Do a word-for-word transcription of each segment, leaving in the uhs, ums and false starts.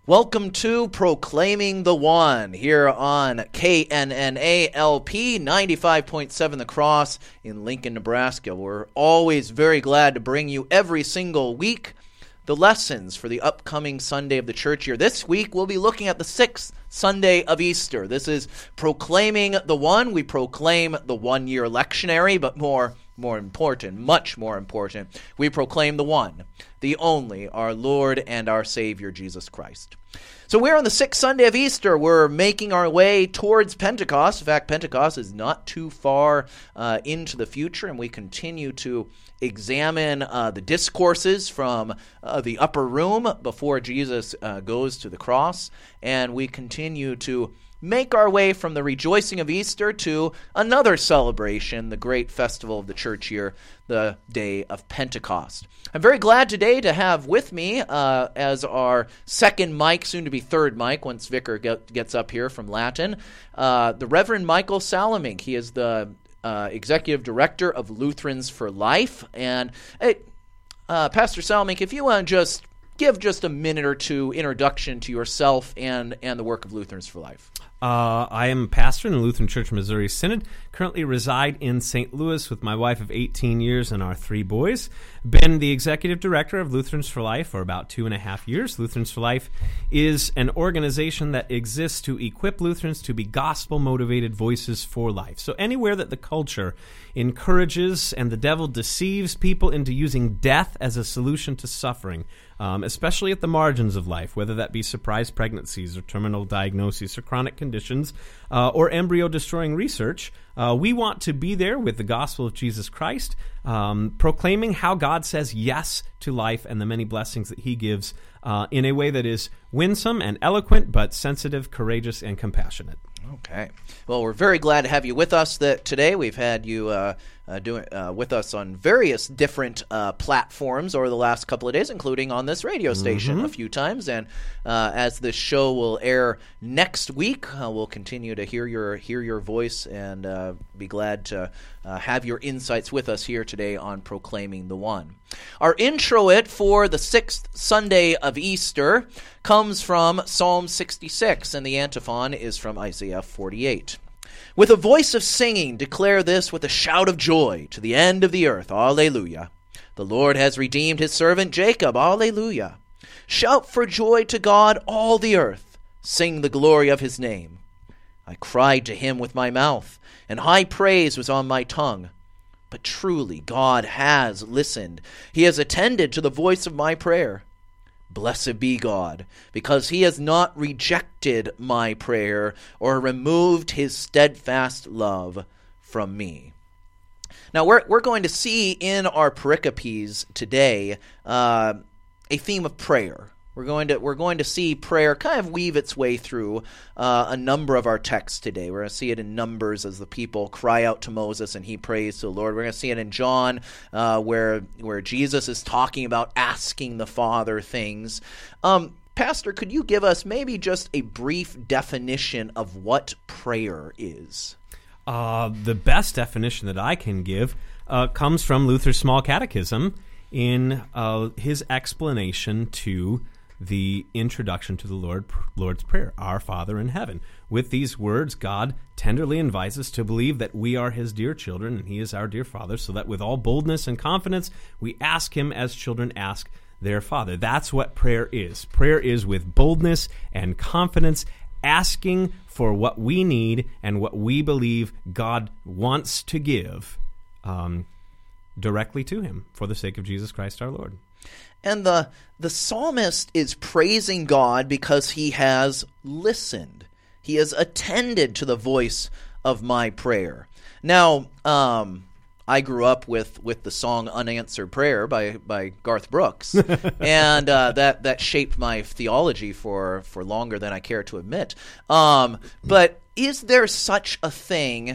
Welcome to Proclaiming the One here on K N N A L P ninety-five point seven The Cross in Lincoln, Nebraska. We're always very glad to bring you every single week the lessons for the upcoming Sunday of the church year. This week we'll be looking at the sixth Sunday of Easter. This is Proclaiming the One. We proclaim the one-year lectionary, but more more important, much more important, we proclaim the one, the only, our Lord and our Savior, Jesus Christ. So we're on the sixth Sunday of Easter. We're making our way towards Pentecost. In fact, Pentecost is not too far uh, into the future, and we continue to examine uh, the discourses from uh, the upper room before Jesus uh, goes to the cross, and we continue to make our way from the rejoicing of Easter to another celebration, the great festival of the church year, the day of Pentecost. I'm very glad today to have with me uh, as our second mic, soon to be third mic, once Vicar get, gets up here from Latin, uh, the Reverend Michael Salamink. He is the uh, Executive Director of Lutherans for Life. And hey, uh, Pastor Salamink, if you want to just give just a minute or two introduction to yourself and, and the work of Lutherans for Life. Uh, I am a pastor in the Lutheran Church Missouri Synod, currently reside in Saint Louis with my wife of eighteen years and our three boys. Been the executive director of Lutherans for Life for about two and a half years. Lutherans for Life is an organization that exists to equip Lutherans to be gospel-motivated voices for life. So anywhere that the culture encourages and the devil deceives people into using death as a solution to suffering, um, especially at the margins of life, whether that be surprise pregnancies or terminal diagnoses or chronic conditions uh, or embryo-destroying research, uh, we want to be there with the gospel of Jesus Christ, um, proclaiming how God says yes to life and the many blessings that he gives uh, in a way that is winsome and eloquent, but sensitive, courageous, and compassionate. Okay. Well, we're very glad to have you with us that today. We've had you uh, uh, doing uh, with us on various different uh, platforms over the last couple of days, including on this radio station mm-hmm. a few times. And uh, as this show will air next week, uh, we'll continue to hear your hear your voice and uh, be glad to uh, have your insights with us here today on Proclaiming the One. Our introit for the sixth Sunday of Easter comes from Psalm sixty-six, and the antiphon is from Isaiah forty-eight. With a voice of singing, declare this with a shout of joy to the end of the earth. Alleluia. The Lord has redeemed his servant Jacob. Alleluia. Shout for joy to God, all the earth. Sing the glory of his name. I cried to him with my mouth, and high praise was on my tongue. But truly God has listened. He has attended to the voice of my prayer. Blessed be God, because he has not rejected my prayer or removed his steadfast love from me. Now, we're, we're going to see in our pericopes today uh, a theme of prayer. We're going to we're going to see prayer kind of weave its way through uh, a number of our texts today. We're going to see it in Numbers as the people cry out to Moses and he prays to the Lord. We're going to see it in John uh, where where Jesus is talking about asking the Father things. Um, Pastor, could you give us maybe just a brief definition of what prayer is? Uh, the best definition that I can give uh, comes from Luther's Small Catechism in uh, his explanation to the introduction to the Lord, Lord's Prayer, Our Father in heaven. With these words, God tenderly invites us to believe that we are his dear children and he is our dear Father, so that with all boldness and confidence, we ask him as children ask their Father. That's what prayer is. Prayer is with boldness and confidence, asking for what we need and what we believe God wants to give um, directly to him for the sake of Jesus Christ our Lord. And the the psalmist is praising God because he has listened. He has attended to the voice of my prayer. Now, um, I grew up with, with the song Unanswered Prayer by, by Garth Brooks, and uh, that, that shaped my theology for, for longer than I care to admit. Um, but is there such a thing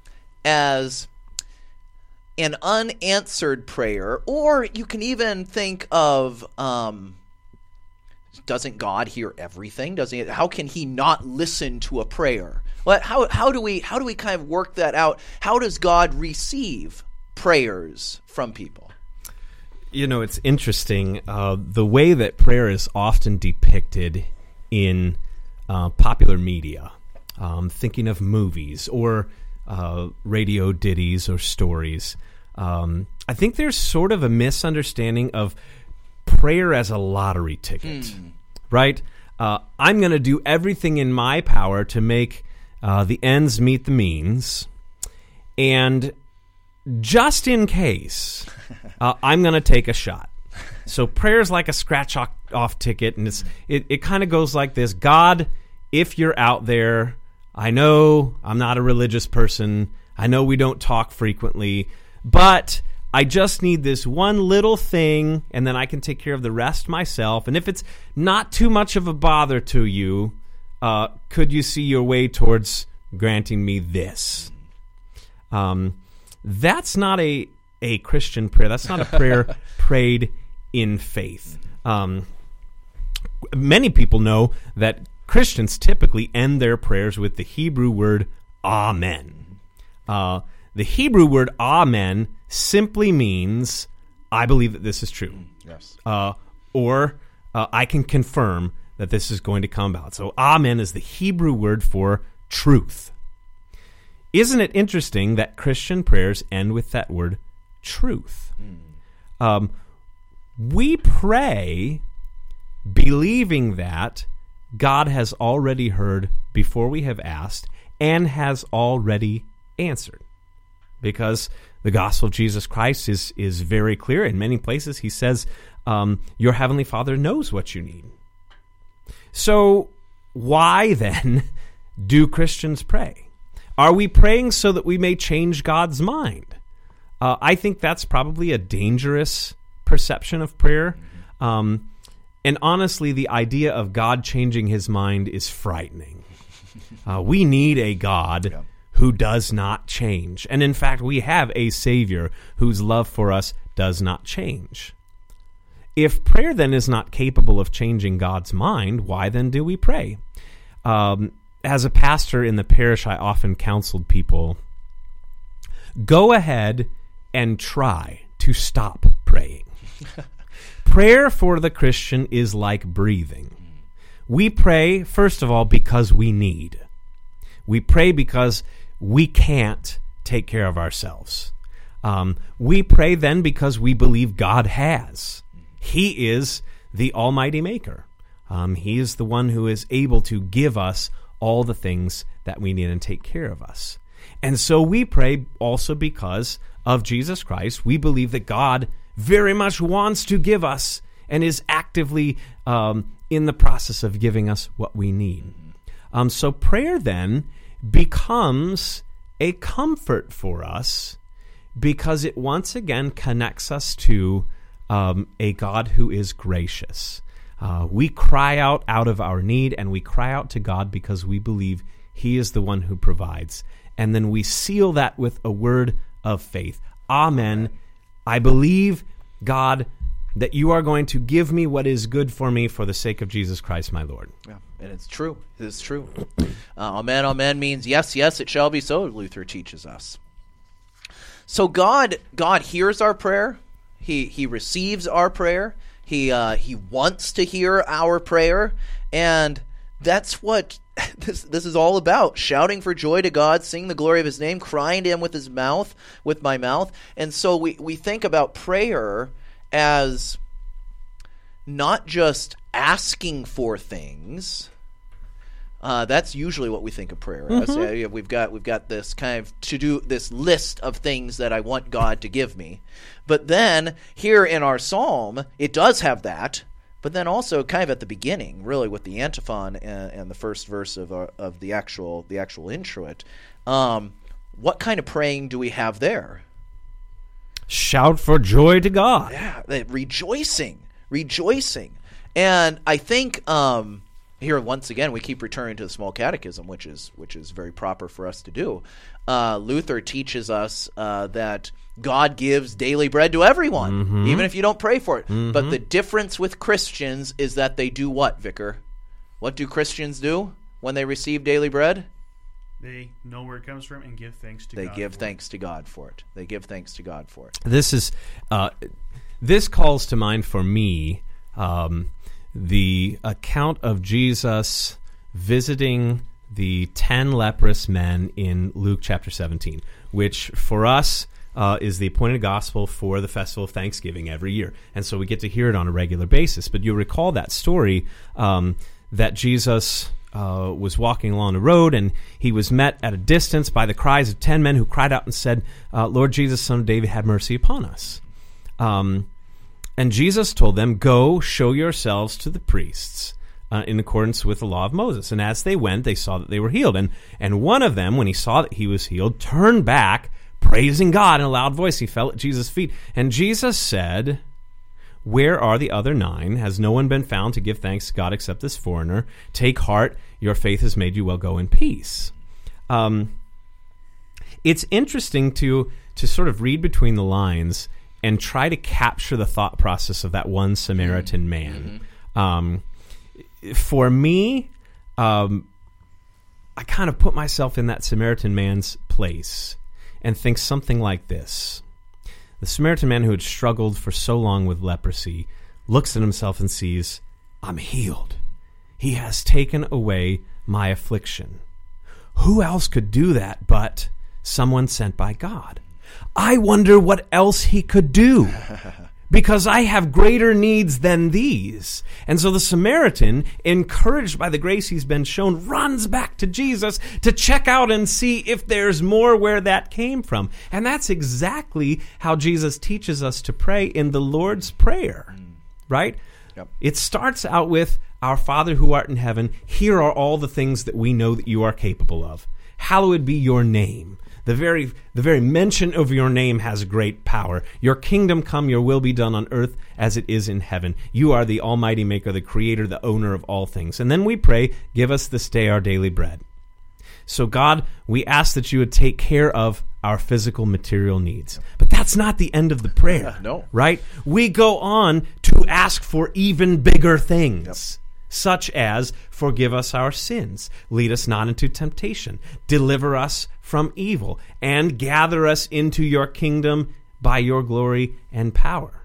as an unanswered prayer? Or you can even think of, um, doesn't God hear everything? Does he? How can he not listen to a prayer? Well, how how do we how do we kind of work that out? How does God receive prayers from people? You know, it's interesting. Uh, the way that prayer is often depicted in uh, popular media, um, thinking of movies or uh, radio ditties or stories. Um, I think there's sort of a misunderstanding of prayer as a lottery ticket, mm. right? Uh, I'm going to do everything in my power to make uh, the ends meet the means, and just in case, uh, I'm going to take a shot. So prayer is like a scratch-off ticket, and it's, it, it kind of goes like this. God, if you're out there, I know I'm not a religious person. I know we don't talk frequently, but I just need this one little thing, and then I can take care of the rest myself. And if it's not too much of a bother to you, uh, could you see your way towards granting me this? Um, that's not a, a Christian prayer. That's not a prayer prayed in faith. Um, many people know that Christians typically end their prayers with the Hebrew word amen. Uh, the Hebrew word amen simply means, I believe that this is true. Yes. Uh, or uh, I can confirm that this is going to come about. So amen is the Hebrew word for truth. Isn't it interesting that Christian prayers end with that word truth? Mm. Um, we pray believing that God has already heard before we have asked and has already answered. Because the gospel of Jesus Christ is, is very clear. In many places, he says, um, your heavenly Father knows what you need. So why then do Christians pray? Are we praying so that we may change God's mind? Uh, I think that's probably a dangerous perception of prayer. Um, and honestly, the idea of God changing his mind is frightening. Uh, we need a God yeah. who does not change. And in fact, we have a Savior whose love for us does not change. If prayer then is not capable of changing God's mind, why then do we pray? Um, as a pastor in the parish, I often counseled people, go ahead and try to stop praying. Prayer for the Christian is like breathing. We pray, first of all, because we need. We pray because we can't take care of ourselves. Um, we pray then because we believe God has. He is the Almighty Maker. Um, he is the one who is able to give us all the things that we need and take care of us. And so we pray also because of Jesus Christ. We believe that God very much wants to give us and is actively um, in the process of giving us what we need. Um, so prayer then becomes a comfort for us because it once again connects us to um, a God who is gracious. Uh, we cry out out of our need, and we cry out to God because we believe he is the one who provides. And then we seal that with a word of faith. Amen. I believe, God, that you are going to give me what is good for me for the sake of Jesus Christ, my Lord. Yeah, and it's true. It is true. Uh, amen, amen means yes, yes, it shall be so, Luther teaches us. So God, God hears our prayer. He he receives our prayer. He uh, he wants to hear our prayer, and that's what this this is all about. Shouting for joy to God, sing the glory of his name, crying to him with his mouth, with my mouth. And so we, we think about prayer as not just asking for things. Uh, that's usually what we think of prayer as. Mm-hmm. Uh, we've got we've got this kind of to do this list of things that I want God to give me. But then here in our psalm, it does have that. But then also kind of at the beginning, really with the antiphon and, and the first verse of our, of the actual the actual introit, um, what kind of praying do we have there? Shout for joy to God. Yeah, rejoicing, rejoicing. And I think um, here once again we keep returning to the Small Catechism, which is which is very proper for us to do. Uh, Luther teaches us uh, that God gives daily bread to everyone, mm-hmm. even if you don't pray for it. Mm-hmm. But the difference with Christians is that they do what, Vicar? What do Christians do when they receive daily bread? They know where it comes from and give thanks to they God. They give for thanks it. to God for it. They give thanks to God for it. This is uh, this calls to mind for me um, the account of Jesus visiting the ten leprous men in Luke chapter seventeen, which for us uh, is the appointed gospel for the festival of Thanksgiving every year. And so we get to hear it on a regular basis. But you'll recall that story um, that Jesus uh, was walking along the road, and he was met at a distance by the cries of ten men who cried out and said, uh, Lord Jesus, Son of David, have mercy upon us. Um, and Jesus told them, go show yourselves to the priests. Uh, in accordance with the law of Moses. And as they went, they saw that they were healed. And and one of them, when he saw that he was healed, turned back, praising God in a loud voice. He fell at Jesus' feet. And Jesus said, where are the other nine? Has no one been found to give thanks to God except this foreigner? Take heart, your faith has made you well. Go in peace. Um, it's interesting to to sort of read between the lines and try to capture the thought process of that one Samaritan man. Mm-hmm. Um For me, um, I kind of put myself in that Samaritan man's place and think something like this. The Samaritan man who had struggled for so long with leprosy looks at himself and sees, I'm healed. He has taken away my affliction. Who else could do that but someone sent by God? I wonder what else he could do. Because I have greater needs than these. And so the Samaritan, encouraged by the grace he's been shown, runs back to Jesus to check out and see if there's more where that came from. And that's exactly how Jesus teaches us to pray in the Lord's Prayer, right? Yep. It starts out with, Our Father who art in heaven, here are all the things that we know that you are capable of. Hallowed be your name. The very the very mention of your name has great power. Your kingdom come, your will be done on earth as it is in heaven. You are the almighty maker, the creator, the owner of all things. And then we pray, give us this day our daily bread. So God, we ask that you would take care of our physical material needs. But that's not the end of the prayer, no. Right? We go on to ask for even bigger things. Yep. Such as, forgive us our sins, lead us not into temptation, deliver us from evil, and gather us into your kingdom by your glory and power.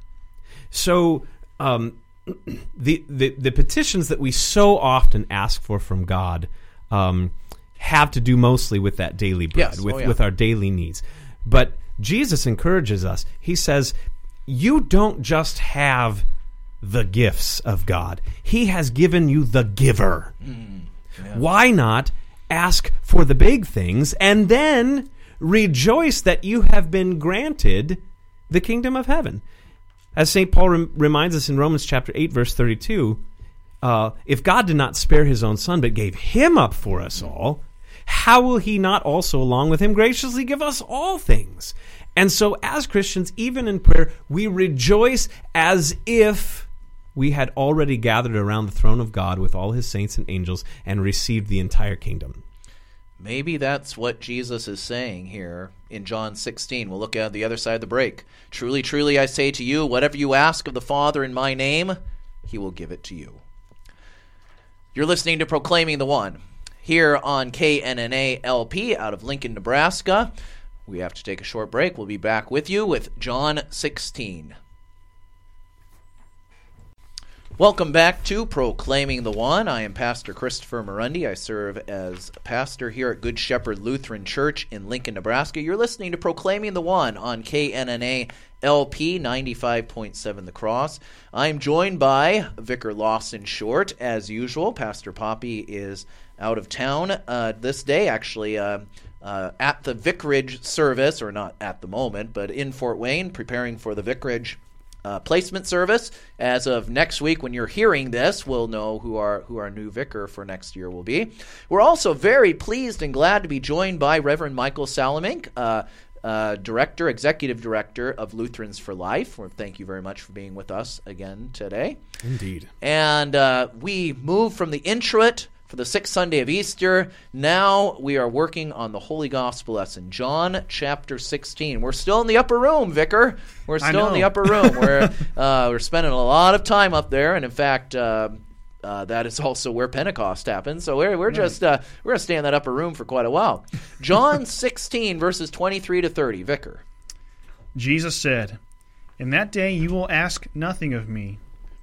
So um, the, the the petitions that we so often ask for from God um, have to do mostly with that daily bread, yes. with, oh, yeah. with our daily needs. But Jesus encourages us. He says, you don't just have the gifts of God. He has given you the giver. Mm, yeah. Why not ask for the big things and then rejoice that you have been granted the kingdom of heaven? As Saint Paul rem- reminds us in Romans chapter eight, verse thirty-two, uh, if God did not spare his own son but gave him up for us all, how will he not also along with him graciously give us all things? And so as Christians, even in prayer, we rejoice as if we had already gathered around the throne of God with all his saints and angels and received the entire kingdom. Maybe that's what Jesus is saying here in John sixteen. We'll look at the other side of the break. Truly, truly, I say to you, whatever you ask of the Father in my name, he will give it to you. You're listening to Proclaiming the One here on K N N A L P out of Lincoln, Nebraska. We have to take a short break. We'll be back with you with John sixteen. Welcome back to Proclaiming the One. I am Pastor Christopher Morundi. I serve as pastor here at Good Shepherd Lutheran Church in Lincoln, Nebraska. You're listening to Proclaiming the One on K N N A L P ninety-five point seven The Cross. I'm joined by Vicar Lawson Short, as usual. Pastor Poppy is out of town uh, this day, actually uh, uh, at the vicarage service, or not at the moment, but in Fort Wayne, preparing for the vicarage Uh, placement service. As of next week, when you're hearing this, we'll know who our who our new vicar for next year will be. We're also very pleased and glad to be joined by Reverend Michael Salamink, uh, uh, director, executive director of Lutherans for Life. Well, thank you very much for being with us again today. Indeed. And uh, we move from the introit for the sixth Sunday of Easter. Now we are working on the Holy Gospel lesson, John chapter sixteen. We're still in the upper room, Vicar. We're still in the upper room. We're uh, we're spending a lot of time up there, and in fact, uh, uh, that is also where Pentecost happened. So we're we're right. just uh, we're gonna stay in that upper room for quite a while. John sixteen verses twenty-three to thirty, Vicar. Jesus said, "In that day you will ask nothing of me.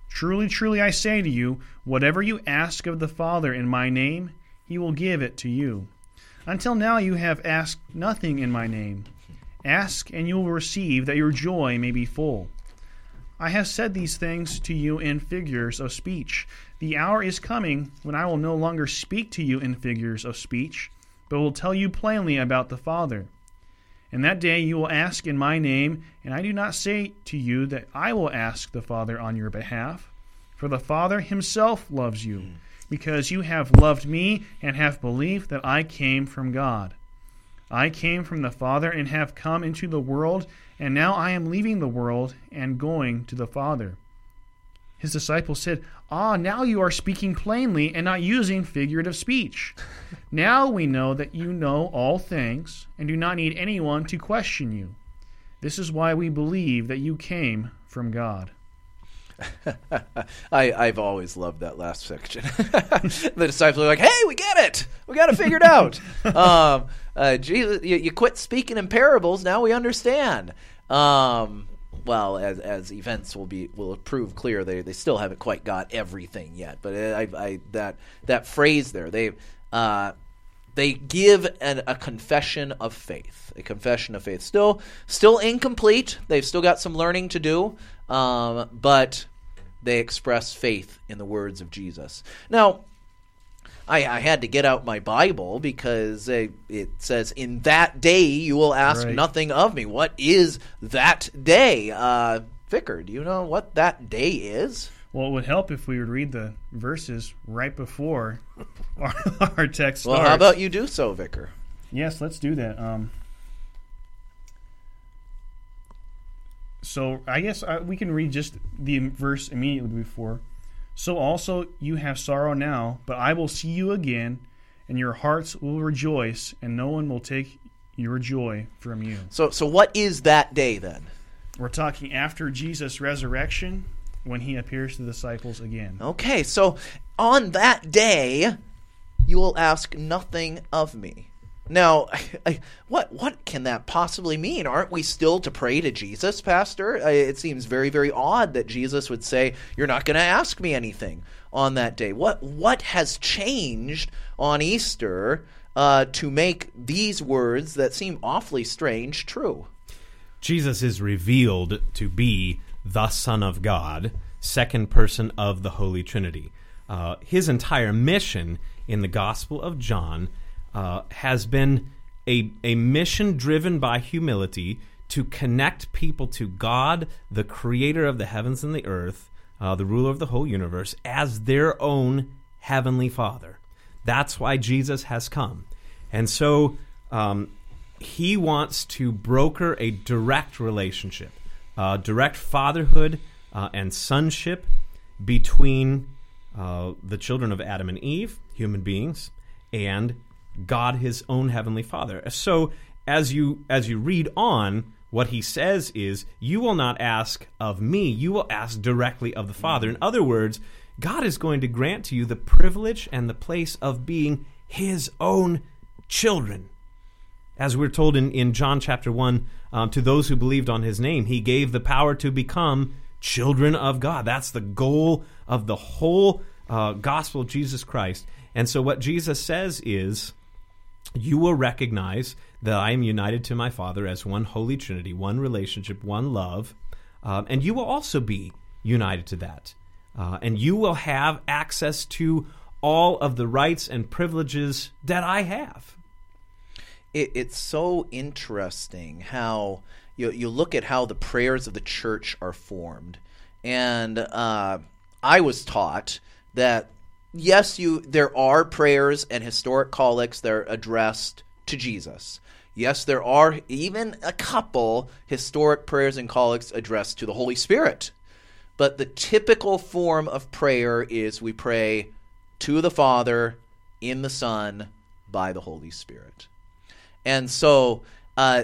Truly, truly, I say to you, whatever you ask of the Father in my name, he will give it to you. Until now you have asked nothing in my name. Ask, and you will receive, that your joy may be full. I have said these things to you in figures of speech. The hour is coming when I will no longer speak to you in figures of speech, but will tell you plainly about the Father. In that day you will ask in my name, and I do not say to you that I will ask the Father on your behalf, for the Father himself loves you, because you have loved me and have believed that I came from God. I came from the Father and have come into the world, and now I am leaving the world and going to the Father. His disciples said, Ah, now you are speaking plainly and not using figurative speech. Now we know that you know all things and do not need anyone to question you. This is why we believe that you came from God. I, I've always loved that last section. The disciples are like, hey, we get it. We got it figured out. um, uh, Jesus, you, you quit speaking in parables. Now we understand. Um, well, as as events will be will prove clear, they they still haven't quite got everything yet. But I, I that that phrase there, they uh, they give an, a confession of faith, a confession of faith. Still still incomplete. They've still got some learning to do. Um, but they express faith in the words of Jesus. Now, I, I had to get out my Bible because it, it says, in that day you will ask right. nothing of me. What is that day? Uh, Vicar, do you know what that day is? Well, it would help if we would read the verses right before our, our text starts. Well, how about you do so, Vicar? Yes, let's do that. Um, so I guess I, we can read just the verse immediately before. So also you have sorrow now, but I will see you again, and your hearts will rejoice, and no one will take your joy from you. So, so what is that day then? We're talking after Jesus' resurrection, when he appears to the disciples again. Okay, so on that day, you will ask nothing of me. Now, I, I, what what can that possibly mean? Aren't we still to pray to Jesus, Pastor? I, it seems very, very odd that Jesus would say, you're not going to ask me anything on that day. What what has changed on Easter uh, to make these words that seem awfully strange true? Jesus is revealed to be the Son of God, second person of the Holy Trinity. Uh, his entire mission in the Gospel of John uh, has been a, a mission driven by humility to connect people to God, the creator of the heavens and the earth, uh, the ruler of the whole universe, as their own heavenly Father. That's why Jesus has come. And so um, he wants to broker a direct relationship, uh, direct fatherhood uh, and sonship between uh, the children of Adam and Eve, human beings, and God, his own heavenly Father. So as you as you read on, what he says is, you will not ask of me, you will ask directly of the Father. In other words, God is going to grant to you the privilege and the place of being his own children. As we're told in, in John chapter one, um, to those who believed on his name, he gave the power to become children of God. That's the goal of the whole uh, gospel of Jesus Christ. And so what Jesus says is, you will recognize that I am united to my Father as one holy Trinity, one relationship, one love, um, and you will also be united to that. Uh, and you will have access to all of the rights and privileges that I have. It, it's so interesting how you, you look at how the prayers of the church are formed. And uh, I was taught that yes, you there are prayers and historic collects that are addressed to Jesus. Yes, there are even a couple historic prayers and collects addressed to the Holy Spirit. But the typical form of prayer is we pray to the Father, in the Son, by the Holy Spirit. And so uh,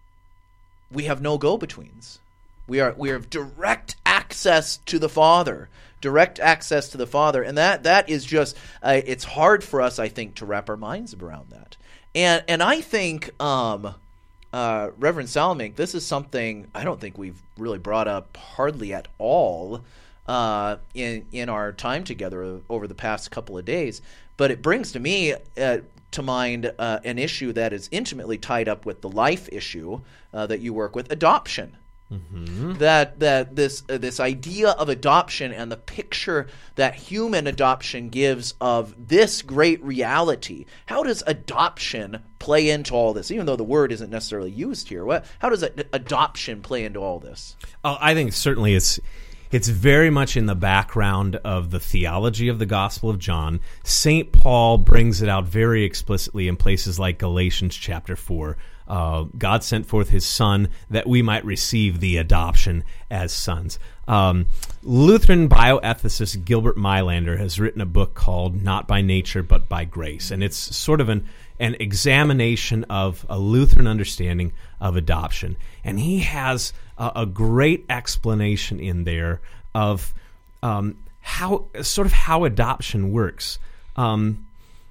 we have no go-betweens. We are we have direct access to the Father. Direct access to the Father, and that that is just uh, it's hard for us, I think, to wrap our minds around that. And and I think um, uh, Reverend Salamink, this is something I don't think we've really brought up hardly at all. uh, in in our time together over the past couple of days. But it brings to me uh, to mind uh, an issue that is intimately tied up with the life issue uh, that you work with, adoption. Mm-hmm. That that this uh, this idea of adoption and the picture that human adoption gives of this great reality. How does adoption play into all this? Even though the word isn't necessarily used here, what? How does ad- adoption play into all this? Oh, I think certainly it's it's very much in the background of the theology of the Gospel of John. Saint Paul brings it out very explicitly in places like Galatians chapter four. Uh, God sent forth his Son that we might receive the adoption as sons. Um, Lutheran bioethicist Gilbert Meilander has written a book called Not by Nature, but by Grace. And it's sort of an, an examination of a Lutheran understanding of adoption. And he has a, a great explanation in there of um, how sort of how adoption works. Um,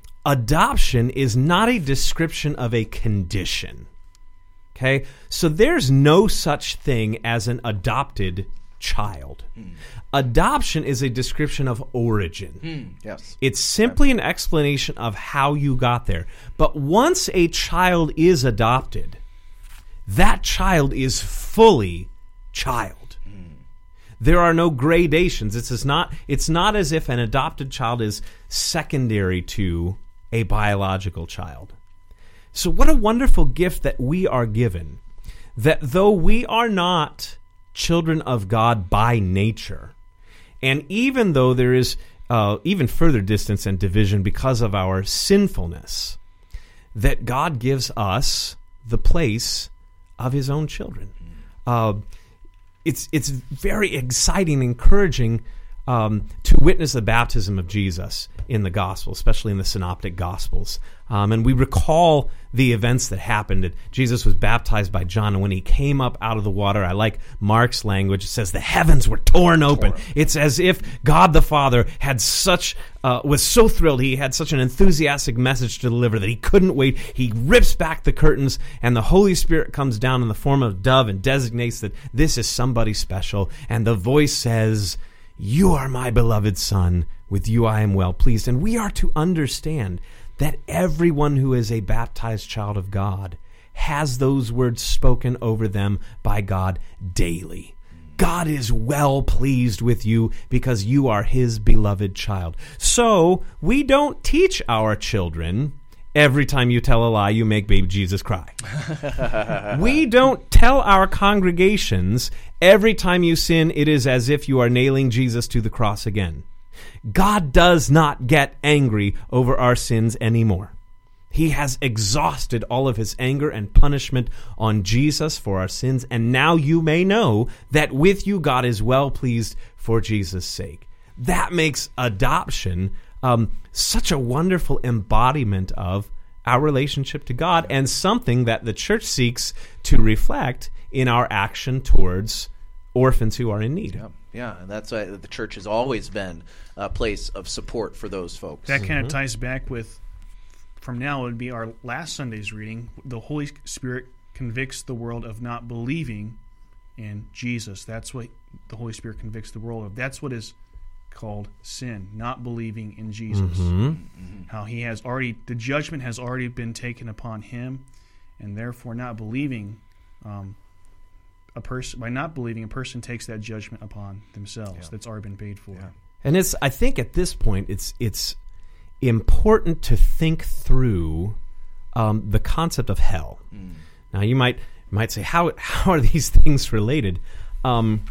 adoption is not a description of a condition. Okay, so there's no such thing as an adopted child. Mm. Adoption is a description of origin. Mm, yes. It's simply an explanation of how you got there. But once a child is adopted, that child is fully child. Mm. There are no gradations. It's as not, it's not as if an adopted child is secondary to a biological child. So what a wonderful gift that we are given, that though we are not children of God by nature, and even though there is uh, even further distance and division because of our sinfulness, that God gives us the place of his own children. Uh, it's, it's very exciting, encouraging Um, to witness the baptism of Jesus in the gospel, especially in the synoptic gospels. Um, and we recall the events that happened. That Jesus was baptized by John, and when he came up out of the water, I like Mark's language, it says the heavens were torn open. Torn. It's as if God the Father had such, uh, was so thrilled, he had such an enthusiastic message to deliver that he couldn't wait. He rips back the curtains, and the Holy Spirit comes down in the form of a dove and designates that this is somebody special. And the voice says, "You are my beloved Son, with you I am well pleased." And we are to understand that everyone who is a baptized child of God has those words spoken over them by God daily. God is well pleased with you because you are his beloved child. So we don't teach our children, every time you tell a lie, you make baby Jesus cry. We don't tell our congregations, every time you sin, it is as if you are nailing Jesus to the cross again. God does not get angry over our sins anymore. He has exhausted all of his anger and punishment on Jesus for our sins, and now you may know that with you God is well pleased for Jesus' sake. That makes adoption um, such a wonderful embodiment of our relationship to God, and something that the church seeks to reflect in our action towards orphans who are in need. Yeah, yeah, and that's why the church has always been a place of support for those folks. That kind of mm-hmm. ties back with, from now, it would be our last Sunday's reading. The Holy Spirit convicts the world of not believing in Jesus. That's what the Holy Spirit convicts the world of. That's what is called sin, not believing in Jesus. Mm-hmm. Mm-hmm. How he has already, the judgment has already been taken upon him, and therefore not believing, um, a person by not believing, a person takes that judgment upon themselves. Yeah. That's already been paid for. Yeah. And it's, I think at this point, it's it's important to think through um, the concept of hell. Mm. Now, you might might say, how how are these things related? Um,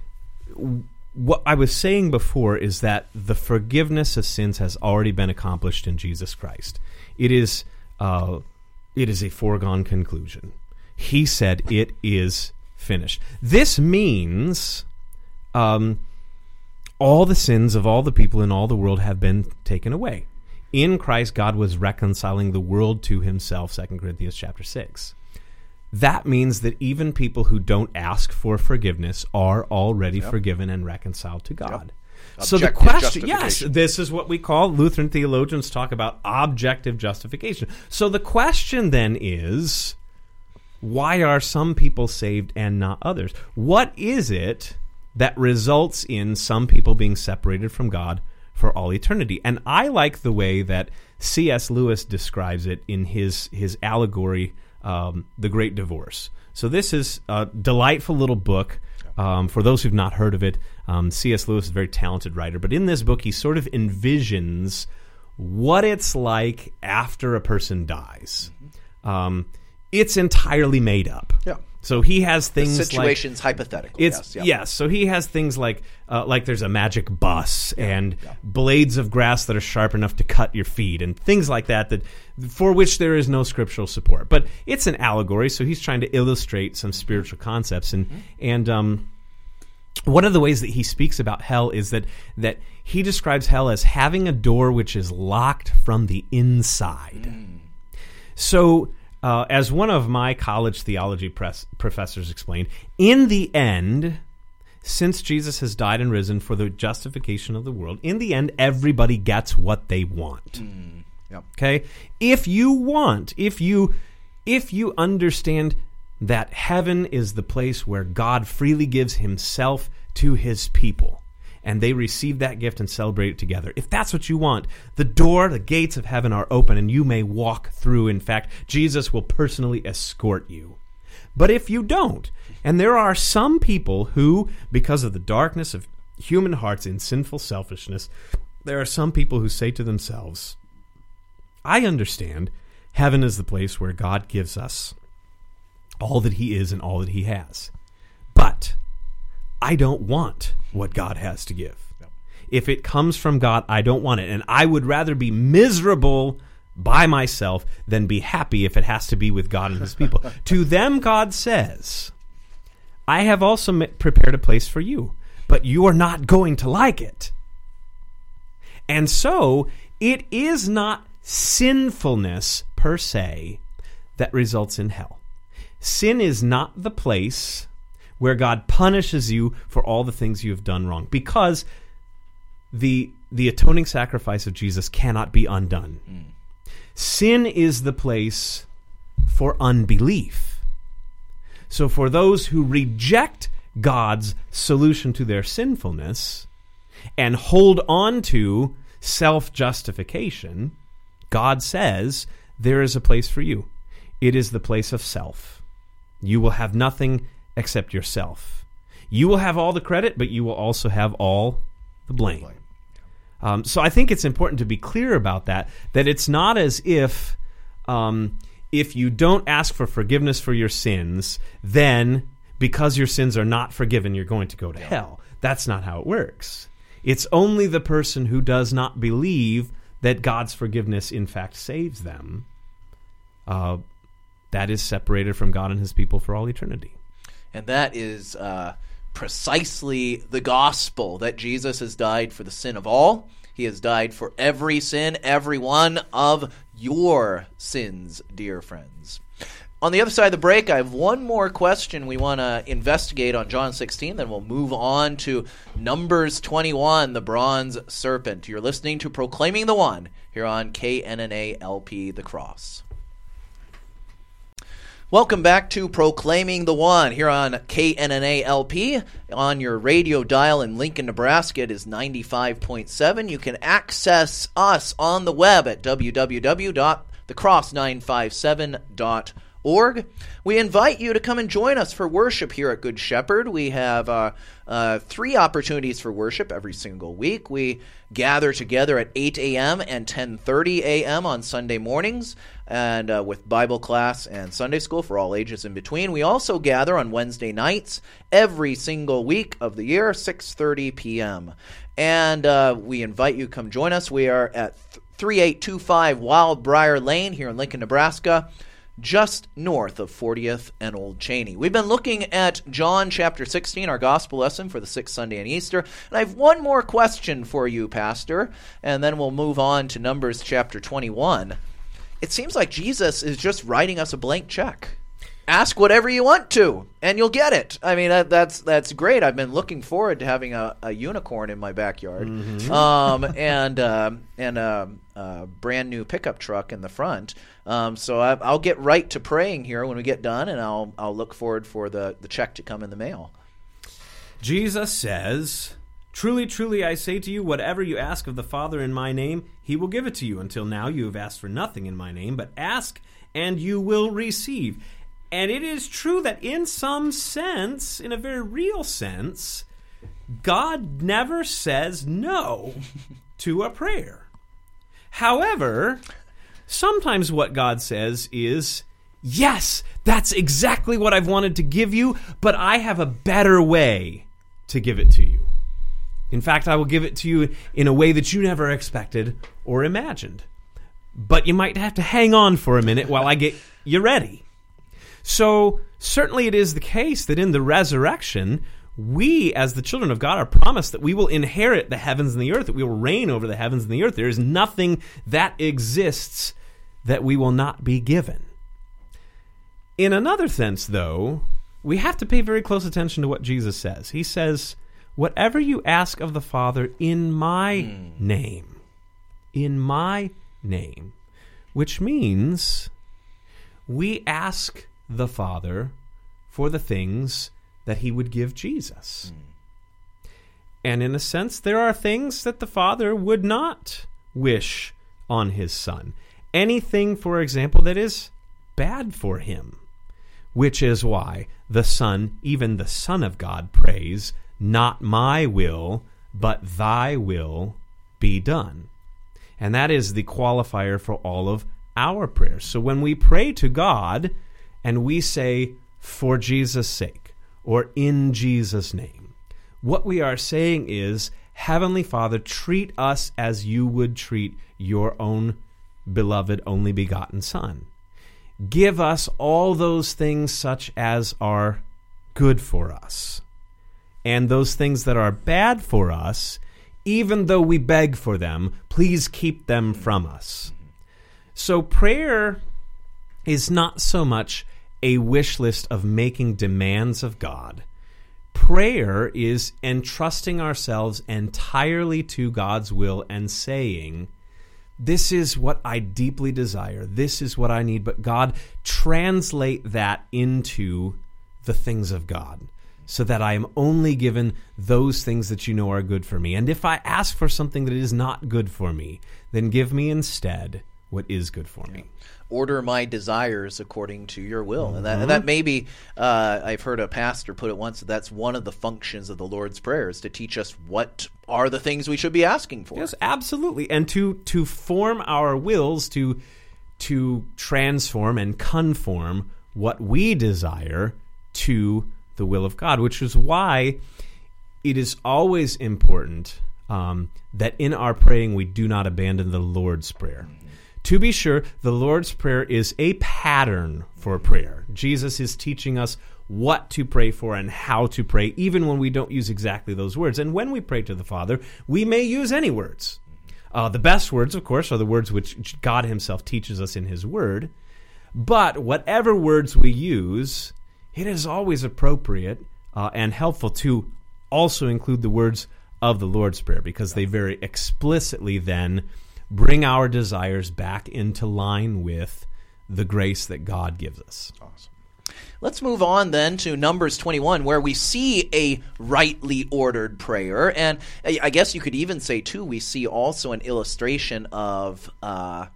what I was saying before is that the forgiveness of sins has already been accomplished in Jesus Christ. It is uh, it is a foregone conclusion. He said, "It is finished." This means um, all the sins of all the people in all the world have been taken away. In Christ, God was reconciling the world to himself, Second Corinthians chapter six. That means that even people who don't ask for forgiveness are already yep. forgiven and reconciled to God. Yep. So the question, yes, this is what we call, Lutheran theologians talk about objective justification. So the question then is, why are some people saved and not others? What is it that results in some people being separated from God for all eternity. And I like the way that C S Lewis describes it in his, his allegory, um, The Great Divorce. So this is a delightful little book. Um, for those who've not heard of it, um, C S Lewis is a very talented writer. But in this book, he sort of envisions what it's like after a person dies. Mm-hmm. Um, it's entirely made up. Yeah. So he has things the situation's like... hypothetical. It's, yes, yeah. yes. So he has things like uh, like there's a magic bus and yeah. blades of grass that are sharp enough to cut your feet and things like that, that for which there is no scriptural support. But it's an allegory, so he's trying to illustrate some spiritual concepts. And, mm-hmm. and um, one of the ways that he speaks about hell is that, that he describes hell as having a door which is locked from the inside. Mm. So... Uh, as one of my college theology press professors explained, in the end, since Jesus has died and risen for the justification of the world, in the end, everybody gets what they want. Mm, yep. Okay? If you want, if you, if you understand that heaven is the place where God freely gives himself to his people, and they receive that gift and celebrate it together. If that's what you want, the door, the gates of heaven are open, and you may walk through. In fact, Jesus will personally escort you. But if you don't, and there are some people who, because of the darkness of human hearts in sinful selfishness, there are some people who say to themselves, I understand heaven is the place where God gives us all that he is and all that he has. But I don't want what God has to give. No. If it comes from God, I don't want it. And I would rather be miserable by myself than be happy if it has to be with God and his people. To them, God says, I have also prepared a place for you, but you are not going to like it. And so, it is not sinfulness per se that results in hell. Sin is not the place where God punishes you for all the things you have done wrong, because the the atoning sacrifice of Jesus cannot be undone. Mm. Sin is the place for unbelief. So for those who reject God's solution to their sinfulness and hold on to self-justification, God says, there is a place for you. It is the place of self. You will have nothing except yourself. You will have all the credit, but you will also have all the blame. Um, so I think it's important to be clear about that, that it's not as if um, if you don't ask for forgiveness for your sins, then because your sins are not forgiven, you're going to go to hell. That's not how it works. It's only the person who does not believe that God's forgiveness in fact saves them uh, that is separated from God and his people for all eternity. And that is uh, precisely the gospel, that Jesus has died for the sin of all. He has died for every sin, every one of your sins, dear friends. On the other side of the break, I have one more question we want to investigate on John sixteen, then we'll move on to Numbers twenty-one, the bronze serpent. You're listening to Proclaiming the One here on K N N A L P The Cross. Welcome back to Proclaiming the One here on K N N A L P. On your radio dial in Lincoln, Nebraska, it is ninety-five point seven. You can access us on the web at w w w dot the cross nine five seven dot org. We invite you to come and join us for worship here at Good Shepherd. We have uh, uh, three opportunities for worship every single week. We gather together at eight a.m. and ten thirty a.m. on Sunday mornings, and uh, with Bible class and Sunday school for all ages in between. We also gather on Wednesday nights every single week of the year, six thirty p.m. And uh, we invite you to come join us. We are at thirty-eight twenty-five Wild Briar Lane here in Lincoln, Nebraska, just north of fortieth and Old Cheney. We've been looking at John chapter sixteen, our gospel lesson for the sixth Sunday in Easter. And I have one more question for you, Pastor, and then we'll move on to Numbers chapter twenty-one. It seems like Jesus is just writing us a blank check. Ask whatever you want to, and you'll get it. I mean, that, that's that's great. I've been looking forward to having a, a unicorn in my backyard, mm-hmm. um, and uh, and a, a brand new pickup truck in the front. Um, so I, I'll get right to praying here when we get done, and I'll I'll look forward for the, the check to come in the mail. Jesus says, "Truly, truly, I say to you, whatever you ask of the Father in my name, he will give it to you. Until now you have asked for nothing in my name, but ask and you will receive." And it is true that in some sense, in a very real sense, God never says no to a prayer. However, sometimes what God says is, "Yes, that's exactly what I've wanted to give you, but I have a better way to give it to you. In fact, I will give it to you in a way that you never expected or imagined. But you might have to hang on for a minute while I get you ready." So certainly it is the case that in the resurrection, we as the children of God are promised that we will inherit the heavens and the earth, that we will reign over the heavens and the earth. There is nothing that exists that we will not be given. In another sense, though, we have to pay very close attention to what Jesus says. He says, "Whatever you ask of the Father in my mm. name," in my name, which means we ask the Father for the things that he would give Jesus. Mm. And in a sense, there are things that the Father would not wish on his Son. Anything, for example, that is bad for him, which is why the Son, even the Son of God, prays, "Not my will, but thy will be done." And that is the qualifier for all of our prayers. So when we pray to God and we say, "For Jesus' sake," or "in Jesus' name," what we are saying is, "Heavenly Father, treat us as you would treat your own beloved, only begotten Son. Give us all those things such as are good for us. And those things that are bad for us, even though we beg for them, please keep them from us." So prayer is not so much a wish list of making demands of God. Prayer is entrusting ourselves entirely to God's will and saying, "This is what I deeply desire. This is what I need." But God, translate that into the things of God so that I am only given those things that you know are good for me. And if I ask for something that is not good for me, then give me instead what is good for me. Order my desires according to your will. Mm-hmm. And that, and that maybe, uh, I've heard a pastor put it once, that that's one of the functions of the Lord's Prayer, is to teach us what are the things we should be asking for. Yes, absolutely. And to to form our wills, to to transform and conform what we desire to the will of God, which is why it is always important um, that in our praying we do not abandon the Lord's Prayer. To be sure, the Lord's Prayer is a pattern for prayer. Jesus is teaching us what to pray for and how to pray, even when we don't use exactly those words. And when we pray to the Father, we may use any words. Uh, the best words, of course, are the words which God himself teaches us in his word. But whatever words we use, it is always appropriate uh, and helpful to also include the words of the Lord's Prayer, because they very explicitly then bring our desires back into line with the grace that God gives us. Awesome. Let's move on then to Numbers twenty-one, where we see a rightly ordered prayer. And I guess you could even say, too, we see also an illustration of uh,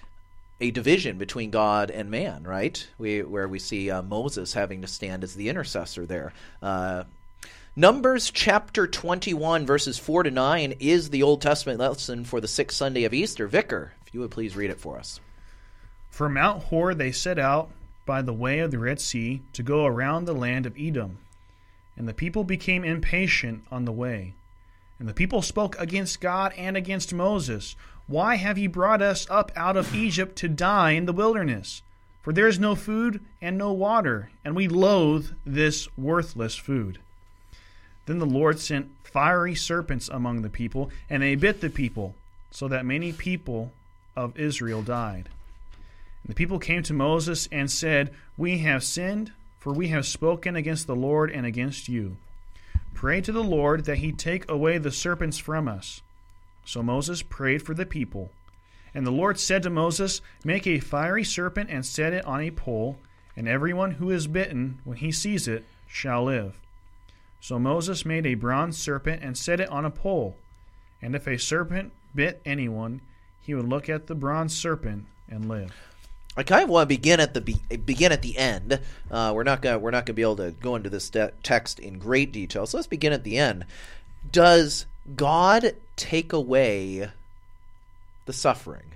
a division between God and man, right? We, where we see uh, Moses having to stand as the intercessor there. Uh, Numbers chapter twenty-one, verses four to nine, is the Old Testament lesson for the sixth Sunday of Easter. Vicar, if you would please read it for us. From Mount Hor they set out by the way of the Red Sea to go around the land of Edom. And the people became impatient on the way. And the people spoke against God and against Moses. "Why have you brought us up out of Egypt to die in the wilderness? For there is no food and no water, and we loathe this worthless food." Then the Lord sent fiery serpents among the people, and they bit the people, so that many people of Israel died. And the people came to Moses and said, "We have sinned, for we have spoken against the Lord and against you. Pray to the Lord that he take away the serpents from us." So Moses prayed for the people. And the Lord said to Moses, "Make a fiery serpent and set it on a pole, and everyone who is bitten, when he sees it, shall live." So Moses made a bronze serpent and set it on a pole. And if a serpent bit anyone, he would look at the bronze serpent and live. I kind of want to begin at the be- begin at the end. Uh, we're not gonna we're not gonna be able to go into this de- text in great detail. So let's begin at the end. Does God take away the suffering?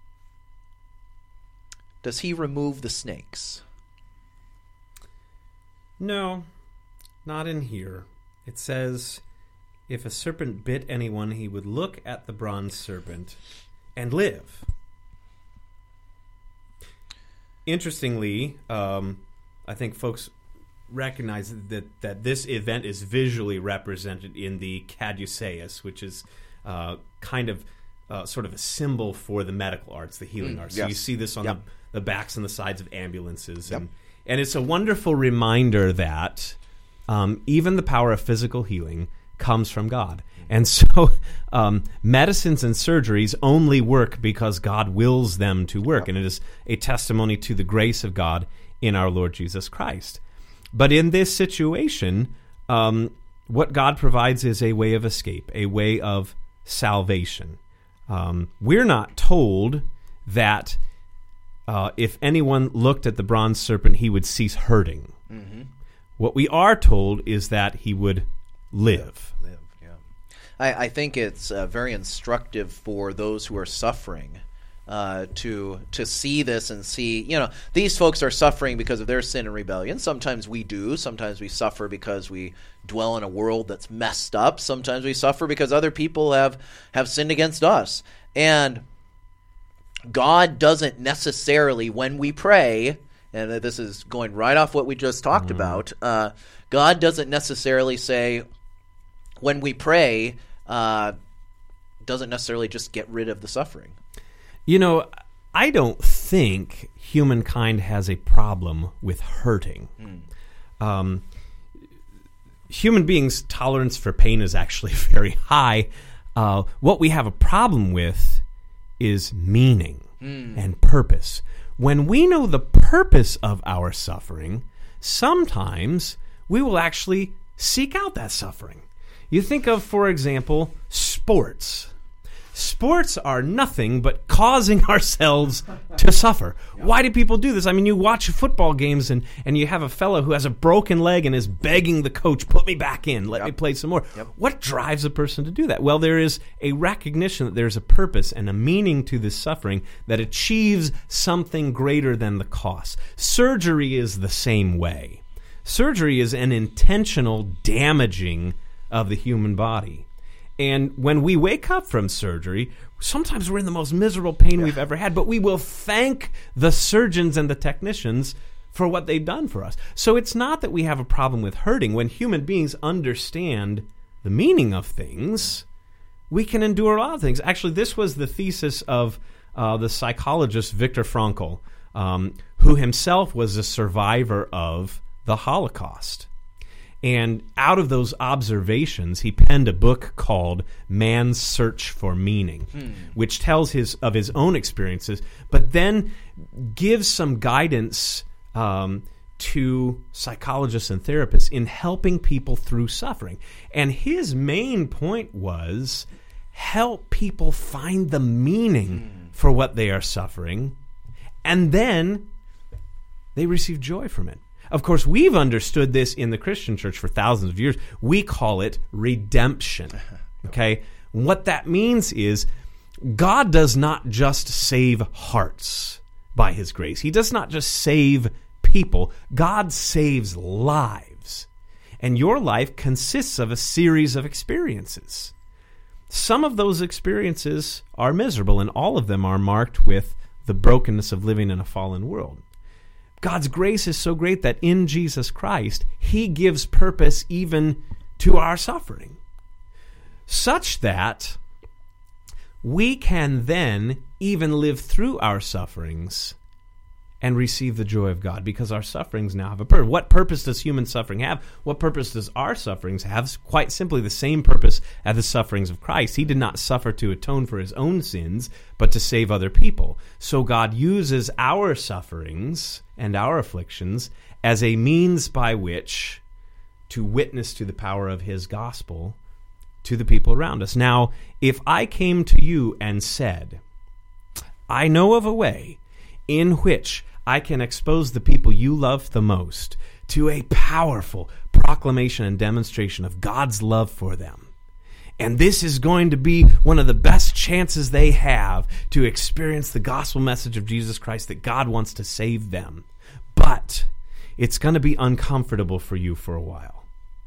Does He remove the snakes? No, not in here. It says, if a serpent bit anyone, he would look at the bronze serpent and live. Interestingly, um, I think folks recognize that, that this event is visually represented in the caduceus, which is uh, kind of uh, sort of a symbol for the medical arts, the healing Mm, arts. yes. So you see this on Yep. the, the backs and the sides of ambulances. Yep. And, and it's a wonderful reminder that um, even the power of physical healing comes from God. And so um, medicines and surgeries only work because God wills them to work. And it is a testimony to the grace of God in our Lord Jesus Christ. But in this situation, um, what God provides is a way of escape, a way of salvation. Um, we're not told that uh, if anyone looked at the bronze serpent, he would cease hurting. Mm-hmm. What we are told is that he would live. Live, yeah. I, I think it's uh, very instructive for those who are suffering uh, to to see this and see, you know, these folks are suffering because of their sin and rebellion. Sometimes we do. Sometimes we suffer because we dwell in a world that's messed up. Sometimes we suffer because other people have, have sinned against us. And God doesn't necessarily, when we pray, and this is going right off what we just talked mm. about, uh, God doesn't necessarily say, when we pray, uh, doesn't necessarily just get rid of the suffering. You know, I don't think humankind has a problem with hurting. Mm. Um, human beings' tolerance for pain is actually very high. Uh, what we have a problem with is meaning mm. and purpose. When we know the purpose of our suffering, sometimes we will actually seek out that suffering. You think of, for example, sports. Sports are nothing but causing ourselves to suffer. Why do people do this? I mean, you watch football games and, and you have a fellow who has a broken leg and is begging the coach, put me back in, let yep. me play some more. Yep. What drives a person to do that? Well, there is a recognition that there's a purpose and a meaning to this suffering that achieves something greater than the cost. Surgery is the same way. Surgery is an intentional damaging of the human body. And when we wake up from surgery, sometimes we're in the most miserable pain yeah. we've ever had, but we will thank the surgeons and the technicians for what they've done for us. So it's not that we have a problem with hurting. When human beings understand the meaning of things, we can endure a lot of things. Actually, this was the thesis of uh, the psychologist Viktor Frankl, um, who himself was a survivor of the Holocaust. And out of those observations, he penned a book called Man's Search for Meaning, hmm. which tells his of his own experiences, but then gives some guidance um, to psychologists and therapists in helping people through suffering. And his main point was help people find the meaning hmm. for what they are suffering, and then they receive joy from it. Of course, we've understood this in the Christian church for thousands of years. We call it redemption. Okay? What that means is God does not just save hearts by his grace. He does not just save people. God saves lives. And your life consists of a series of experiences. Some of those experiences are miserable, and all of them are marked with the brokenness of living in a fallen world. God's grace is so great that in Jesus Christ, he gives purpose even to our suffering, such that we can then even live through our sufferings and receive the joy of God, because our sufferings now have a purpose. What purpose does human suffering have? What purpose does our sufferings have? Quite simply the same purpose as the sufferings of Christ. He did not suffer to atone for his own sins, but to save other people. So God uses our sufferings and our afflictions as a means by which to witness to the power of his gospel to the people around us. Now, if I came to you and said, I know of a way in which I can expose the people you love the most to a powerful proclamation and demonstration of God's love for them, and this is going to be one of the best chances they have to experience the gospel message of Jesus Christ, that God wants to save them, but it's going to be uncomfortable for you for a while,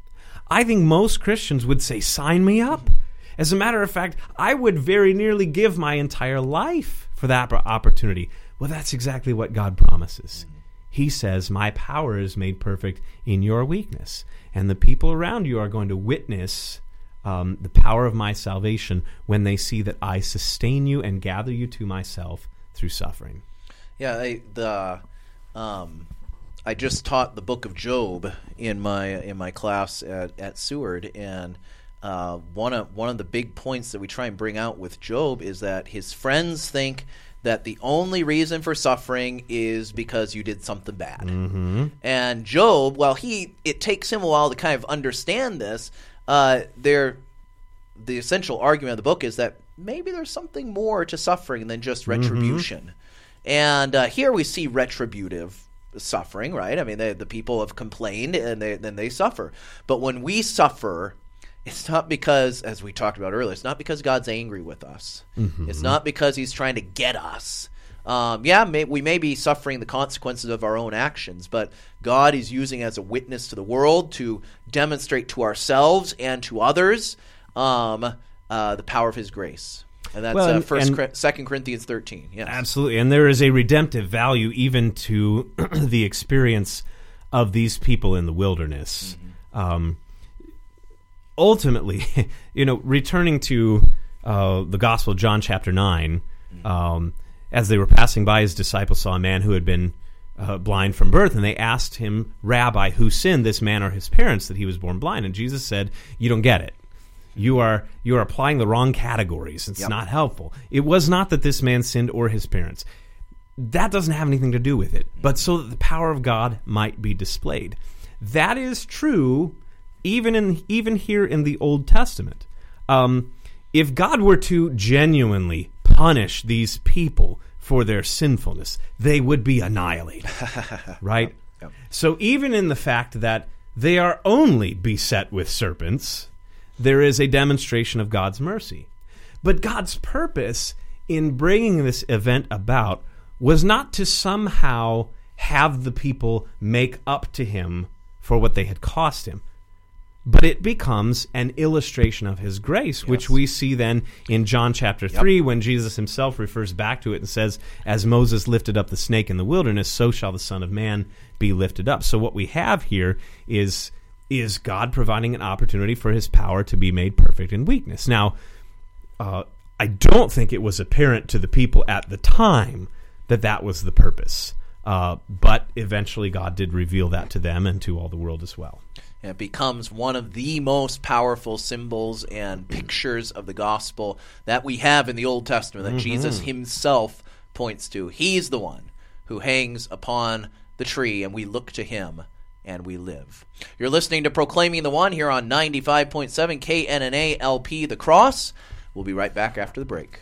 I think most Christians would say, sign me up. As a matter of fact, I would very nearly give my entire life for that opportunity. Well, that's exactly what God promises. He says, my power is made perfect in your weakness. And the people around you are going to witness um, the power of my salvation when they see that I sustain you and gather you to myself through suffering. Yeah, I, the um, I just taught the book of Job in my in my class at, at Seward, and uh, one of one of the big points that we try and bring out with Job is that his friends think that the only reason for suffering is because you did something bad. Mm-hmm. And Job, well, he it takes him a while to kind of understand this. Uh, there, the essential argument of the book is that maybe there's something more to suffering than just retribution. Mm-hmm. And uh, here we see retributive suffering, right? I mean, they, the people have complained, and they, then they suffer. But when we suffer, it's not because, as we talked about earlier, it's not because God's angry with us. Mm-hmm. It's not because he's trying to get us. Um, yeah, may, we may be suffering the consequences of our own actions, but God is using it as a witness to the world to demonstrate to ourselves and to others um, uh, the power of his grace. And that's well, uh, First, Second Corinthians thirteen. Yes, absolutely. And there is a redemptive value even to the experience of these people in the wilderness. Mm-hmm. Um, ultimately, you know, returning to uh, the Gospel of John, chapter nine, mm-hmm. um, as they were passing by, his disciples saw a man who had been uh, blind from birth, and they asked him, Rabbi, who sinned, this man or his parents, that he was born blind? And Jesus said, you don't get it. You are you are applying the wrong categories. It's yep. not helpful. It was not that this man sinned or his parents. That doesn't have anything to do with it, but so that the power of God might be displayed. That is true even in even here in the Old Testament. Um, if God were to genuinely punish these people for their sinfulness, they would be annihilated, right? Yep. Yep. So even in the fact that they are only beset with serpents, there is a demonstration of God's mercy. But God's purpose in bringing this event about was not to somehow have the people make up to him for what they had cost him, but it becomes an illustration of his grace, yes. which we see then in John chapter three, yep. when Jesus himself refers back to it and says, as Moses lifted up the snake in the wilderness, so shall the Son of Man be lifted up. So what we have here is... is God providing an opportunity for his power to be made perfect in weakness. Now, uh, I don't think it was apparent to the people at the time that that was the purpose. Uh, but eventually God did reveal that to them and to all the world as well. It becomes one of the most powerful symbols and pictures of the gospel that we have in the Old Testament, that mm-hmm. Jesus himself points to. He's the one who hangs upon the tree, and we look to him and we live. You're listening to Proclaiming the One here on ninety-five point seven K N N A L P The Cross. We'll be right back after the break.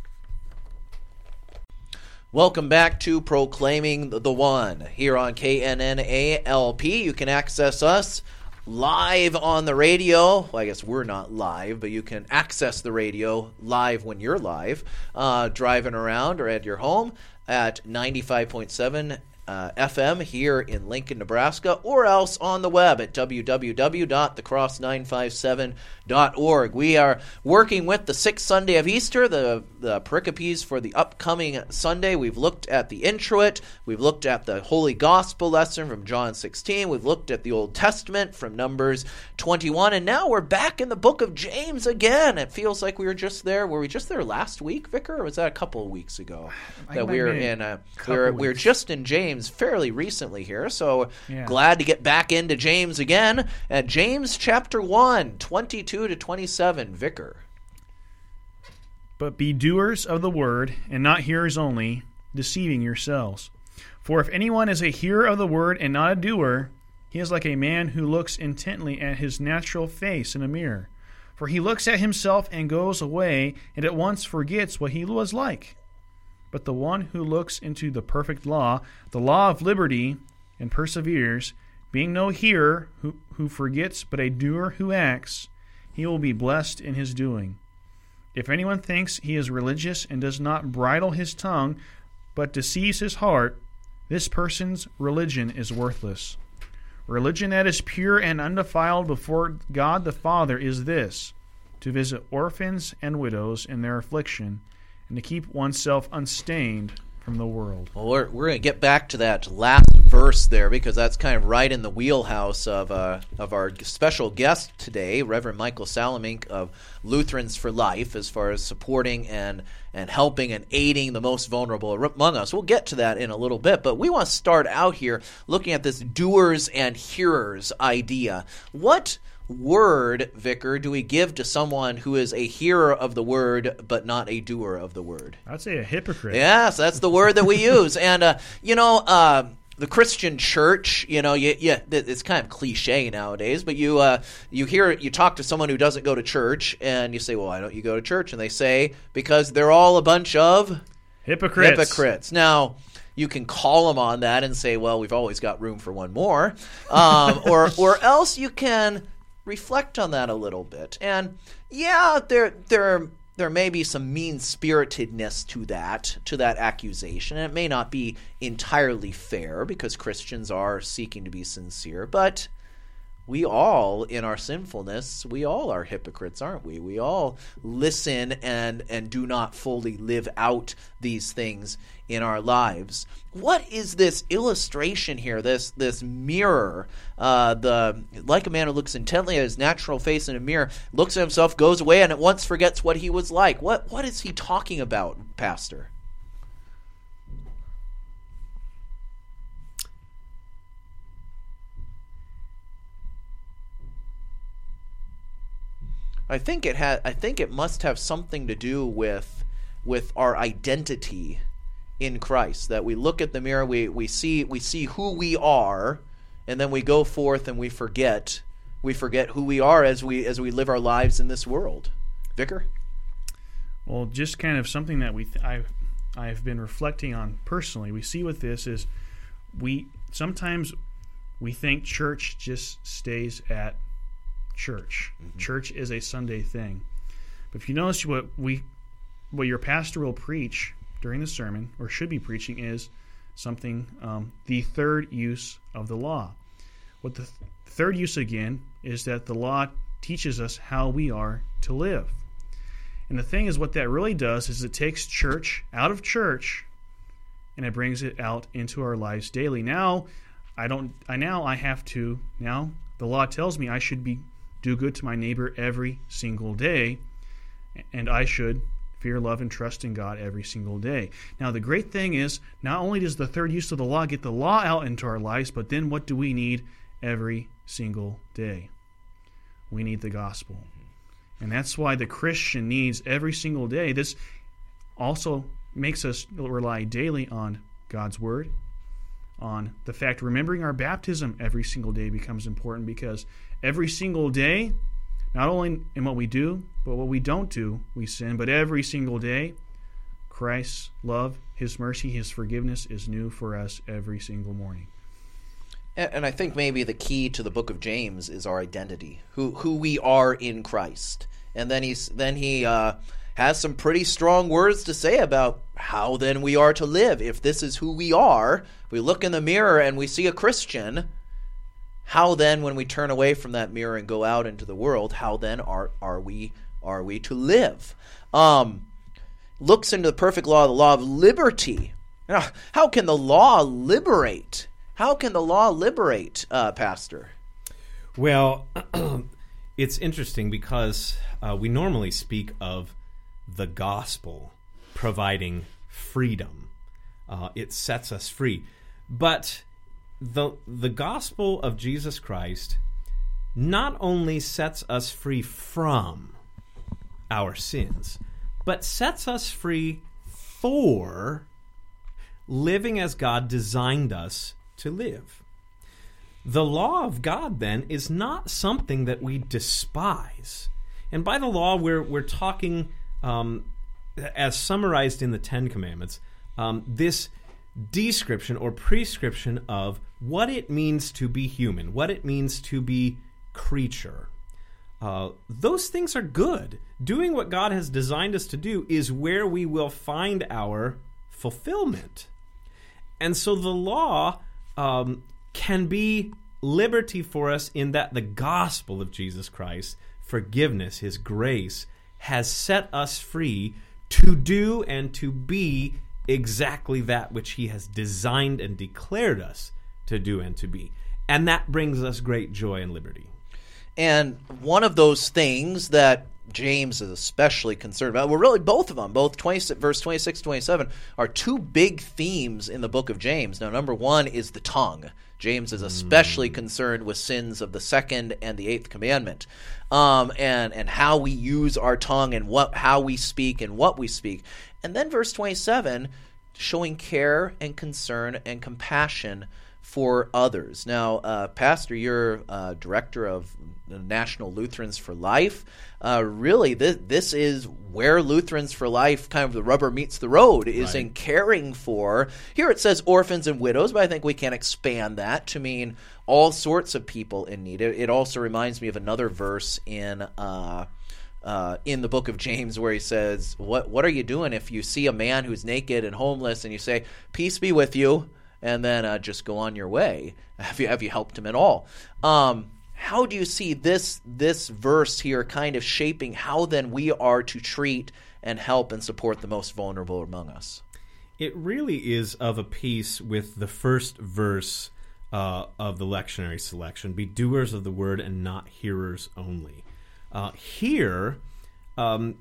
Welcome back to Proclaiming the One here on K N N A L P. You can access us live on the radio. Well, I guess we're not live, but you can access the radio live when you're live, uh, driving around or at your home at ninety-five point seven Uh, F M here in Lincoln, Nebraska, or else on the web at w w w dot the cross nine five seven dot org. We are working with the sixth Sunday of Easter, the, the pericopes for the upcoming Sunday. We've looked at the introit. We've looked at the Holy Gospel lesson from John sixteen. We've looked at the Old Testament from Numbers twenty-one. And now we're back in the book of James again. It feels like we were just there. Were we just there last week, Vicar, or was that a couple of weeks ago? I that we were in a, we were, we were just in James fairly recently here, so yeah. glad to get back into James again at James chapter one, twenty-two to twenty-seven. Vicar. But be doers of the word, and not hearers only, deceiving yourselves. For if anyone is a hearer of the word and not a doer, He is like a man who looks intently at his natural face in a mirror. For he looks at himself and goes away, and at once forgets what he was like. But the one who looks into the perfect law, the law of liberty, and perseveres, being no hearer who, who forgets, but a doer who acts, he will be blessed in his doing. If anyone thinks he is religious and does not bridle his tongue, but deceives his heart, this person's religion is worthless. Religion that is pure and undefiled before God the Father is this, to visit orphans and widows in their affliction, and to keep oneself unstained from the world. Well, we're, we're going to get back to that last verse there, because that's kind of right in the wheelhouse of uh, of our special guest today, Reverend Michael Salemink of Lutherans for Life, as far as supporting and, and helping and aiding the most vulnerable among us. We'll get to that in a little bit, but we want to start out here looking at this doers and hearers idea. What word, Vicar, do we give to someone who is a hearer of the word but not a doer of the word? I'd say a hypocrite. Yes, that's the word that we use. And, uh, you know, uh, the Christian church, you know, you, you, it's kind of cliche nowadays, but you uh, you hear, you talk to someone who doesn't go to church, and you say, well, why don't you go to church? And they say, because they're all a bunch of hypocrites. hypocrites. Now, you can call them on that and say, well, we've always got room for one more. Um, or or else you can reflect on that a little bit. And yeah, there there there may be some mean-spiritedness to that, to that accusation. And it may not be entirely fair, because Christians are seeking to be sincere, but we all, in our sinfulness, we all are hypocrites, aren't we? We all listen and and do not fully live out these things in our lives. What is this illustration here, this this mirror, uh, the like a man who looks intently at his natural face in a mirror, looks at himself, goes away, and at once forgets what he was like? What What is he talking about, Pastor? I think it ha- I think it must have something to do with with our identity in Christ. That we look at the mirror, we, we see we see who we are, and then we go forth and we forget we forget who we are as we as we live our lives in this world. Vicar? Well, just kind of something that we th- I've I've been reflecting on personally. We see with this is we sometimes we think church just stays at church. Mm-hmm. Church is a Sunday thing. But if you notice what we what your pastor will preach during the sermon, or should be preaching, is something, um, the third use of the law. What the th- third use, again, is that the law teaches us how we are to live. And the thing is, what that really does is it takes church out of church and it brings it out into our lives daily. Now, I don't. I now I have to. Now the law tells me I should be do good to my neighbor every single day, and I should fear, love, and trust in God every single day. Now, the great thing is, not only does the third use of the law get the law out into our lives, but then what do we need every single day? We need the gospel. And that's why the Christian needs every single day. This also makes us rely daily on God's Word, on the fact remembering our baptism every single day becomes important, because every single day, not only in what we do, but what we don't do, we sin. But every single day, Christ's love, His mercy, His forgiveness is new for us every single morning. And, and I think maybe the key to the book of James is our identity, who who we are in Christ. And then he's then he uh, has some pretty strong words to say about how then we are to live. If this is who we are, we look in the mirror and we see a Christian, how then, when we turn away from that mirror and go out into the world, how then are are we are we to live? Um, looks into the perfect law, the law of liberty. Now, how can the law liberate? How can the law liberate, uh, Pastor? Well, it's interesting because uh, we normally speak of the gospel providing freedom. Uh, it sets us free, but The the gospel of Jesus Christ not only sets us free from our sins, but sets us free for living as God designed us to live. The law of God, then, is not something that we despise. And by the law, we're we're talking, um, as summarized in the Ten Commandments, um, this description or prescription of what it means to be human, what it means to be creature. Uh, those things are good. Doing what God has designed us to do is where we will find our fulfillment. And so the law um, can be liberty for us in that the gospel of Jesus Christ, forgiveness, his grace, has set us free to do and to be exactly that which he has designed and declared us to do and to be. And that brings us great joy and liberty. And one of those things that James is especially concerned about, well, really both of them, both twenty, verse twenty-six, twenty-seven, are two big themes in the book of James. Now, number one is the tongue. James is especially mm. concerned with sins of the second and the eighth commandment, um, and and how we use our tongue and what how we speak and what we speak. And then verse twenty-seven, showing care and concern and compassion for others. Now, uh, Pastor, you're uh, director of the National Lutherans for Life. Uh, really, this, this is where Lutherans for Life, kind of the rubber meets the road, is right. in caring for. Here it says orphans and widows, but I think we can expand that to mean all sorts of people in need. It, it also reminds me of another verse in uh, uh, in the book of James where he says, "What what are you doing if you see a man who's naked and homeless and you say, 'Peace be with you,' and then uh, just go on your way? Have you have you helped him at all?" Um, how do you see this this verse here kind of shaping how then we are to treat and help and support the most vulnerable among us? It really is of a piece with the first verse uh, of the lectionary selection: "Be doers of the word and not hearers only." Uh, here, um,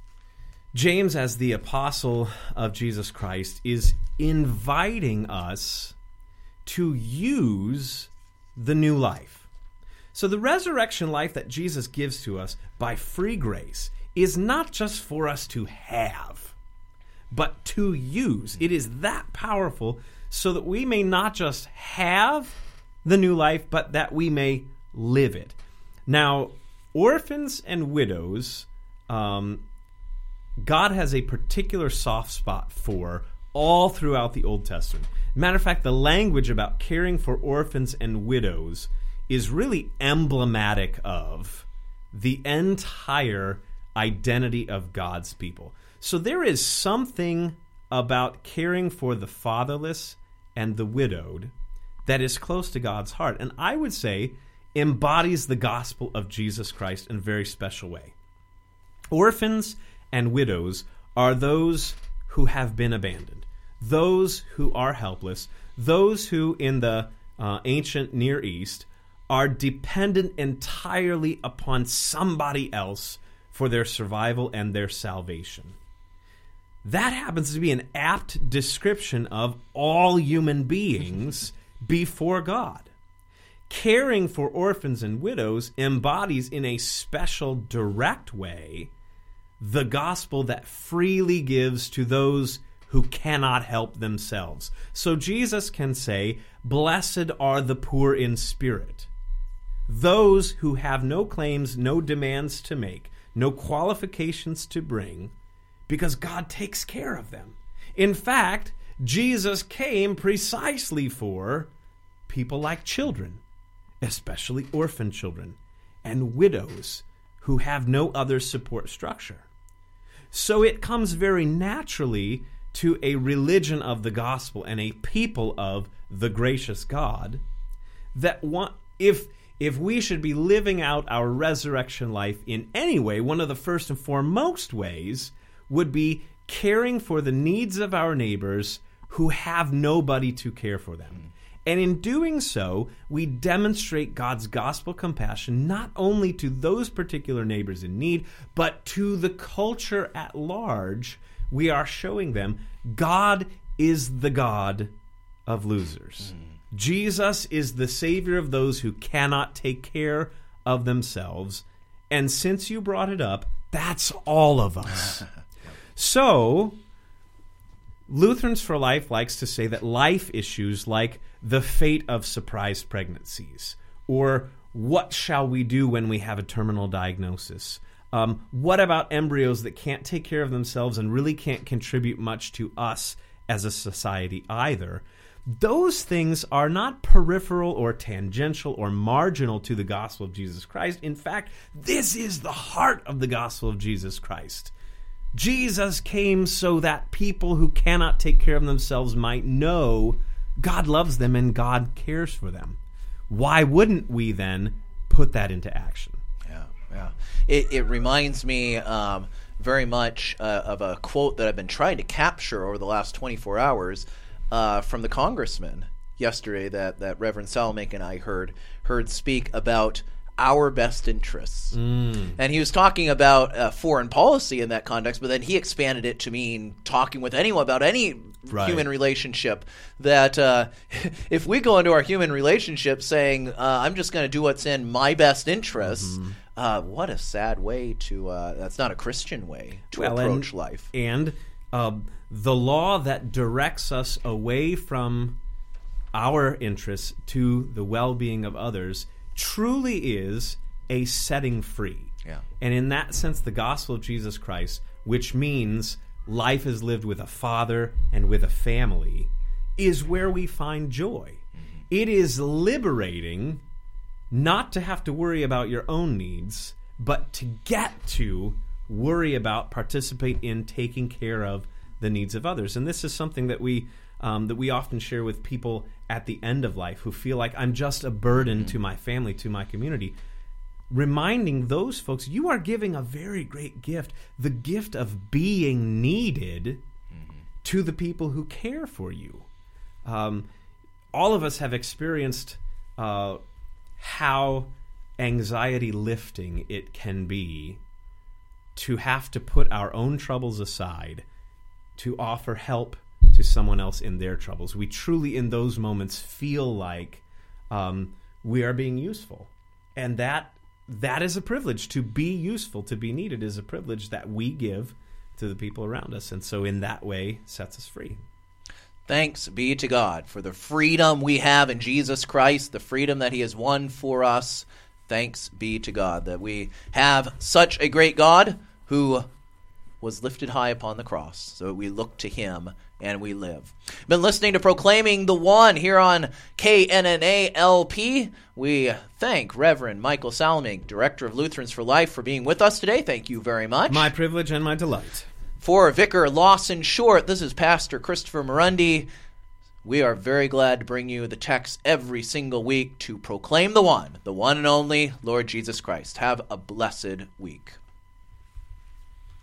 James, as the apostle of Jesus Christ, is inviting us to use the new life. So the resurrection life that Jesus gives to us by free grace is not just for us to have, but to use. It is that powerful so that we may not just have the new life, but that we may live it. Now, orphans and widows, um, God has a particular soft spot for all throughout the Old Testament. Matter of fact, the language about caring for orphans and widows is really emblematic of the entire identity of God's people. So there is something about caring for the fatherless and the widowed that is close to God's heart, and I would say embodies the gospel of Jesus Christ in a very special way. Orphans and widows are those who have been abandoned, those who are helpless, those who in the uh, ancient Near East are dependent entirely upon somebody else for their survival and their salvation. That happens to be an apt description of all human beings before God. Caring for orphans and widows embodies in a special, direct way the gospel that freely gives to those who cannot help themselves. So Jesus can say, "Blessed are the poor in spirit," those who have no claims, no demands to make, no qualifications to bring, because God takes care of them. In fact, Jesus came precisely for people like children, especially orphan children, and widows who have no other support structure. So it comes very naturally to a religion of the gospel and a people of the gracious God that want, if if we should be living out our resurrection life in any way, one of the first and foremost ways would be caring for the needs of our neighbors who have nobody to care for them. And in doing so, we demonstrate God's gospel compassion not only to those particular neighbors in need, but to the culture at large. We are showing them God is the God of losers. Mm. Jesus is the Savior of those who cannot take care of themselves. And since you brought it up, that's all of us. So, Lutherans for Life likes to say that life issues like the fate of surprise pregnancies, or what shall we do when we have a terminal diagnosis? Um, what about embryos that can't take care of themselves and really can't contribute much to us as a society either? Those things are not peripheral or tangential or marginal to the gospel of Jesus Christ. In fact, this is the heart of the gospel of Jesus Christ. Jesus came so that people who cannot take care of themselves might know God loves them and God cares for them. Why wouldn't we then put that into action? Yeah, yeah. It, it reminds me um, very much uh, of a quote that I've been trying to capture over the last twenty-four hours uh, from the congressman yesterday that, that Reverend Salomink and I heard heard speak about our best interests. Mm. And he was talking about uh, foreign policy in that context, but then he expanded it to mean talking with anyone about any right. human relationship. That uh, if we go into our human relationship saying, uh, I'm just going to do what's in my best interests, mm-hmm. uh, what a sad way to, uh, that's not a Christian way to well, approach and, life. And uh, the law that directs us away from our interests to the well-being of others truly is a setting free. Yeah. And in that sense, the gospel of Jesus Christ, which means life is lived with a father and with a family, is where we find joy. Mm-hmm. It is liberating not to have to worry about your own needs, but to get to worry about, participate in taking care of the needs of others. And this is something that we Um, that we often share with people at the end of life who feel like I'm just a burden mm-hmm. to my family, to my community. Reminding those folks, you are giving a very great gift, the gift of being needed mm-hmm. to the people who care for you. Um, all of us have experienced uh, how anxiety lifting it can be to have to put our own troubles aside to offer help to someone else in their troubles. We truly, in those moments, feel like um, we are being useful. And that that is a privilege. To be useful, to be needed, is a privilege that we give to the people around us. And so in that way, sets us free. Thanks be to God for the freedom we have in Jesus Christ, the freedom that he has won for us. Thanks be to God that we have such a great God who was lifted high upon the cross, so we look to him and we live. Been listening to Proclaiming the One here on K N N A L P. We thank Reverend Michael Salomink, Director of Lutherans for Life, for being with us today. Thank you very much. My privilege and my delight. For Vicar Lawson Short, this is Pastor Christopher Morundi. We are very glad to bring you the text every single week to proclaim the one, the one and only Lord Jesus Christ. Have a blessed week.